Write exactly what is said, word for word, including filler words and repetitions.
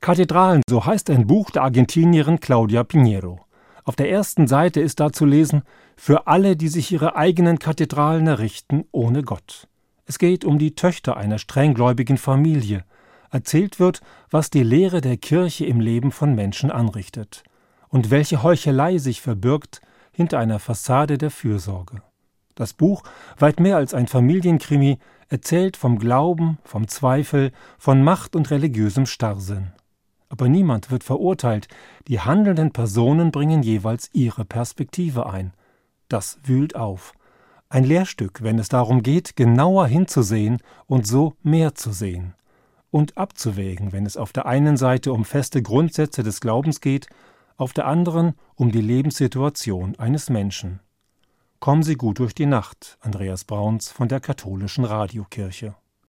Kathedralen, so heißt ein Buch der Argentinierin Claudia Pinheiro. Auf der ersten Seite ist da zu lesen: Für alle, die sich ihre eigenen Kathedralen errichten ohne Gott. Es geht um die Töchter einer strenggläubigen Familie. Erzählt wird, was die Lehre der Kirche im Leben von Menschen anrichtet und welche Heuchelei sich verbirgt hinter einer Fassade der Fürsorge. Das Buch, weit mehr als ein Familienkrimi, erzählt vom Glauben, vom Zweifel, von Macht und religiösem Starrsinn. Aber niemand wird verurteilt, die handelnden Personen bringen jeweils ihre Perspektive ein. Das wühlt auf. Ein Lehrstück, wenn es darum geht, genauer hinzusehen und so mehr zu sehen. Und abzuwägen, wenn es auf der einen Seite um feste Grundsätze des Glaubens geht, auf der anderen um die Lebenssituation eines Menschen. Kommen Sie gut durch die Nacht, Andreas Brauns von der Katholischen Radiokirche.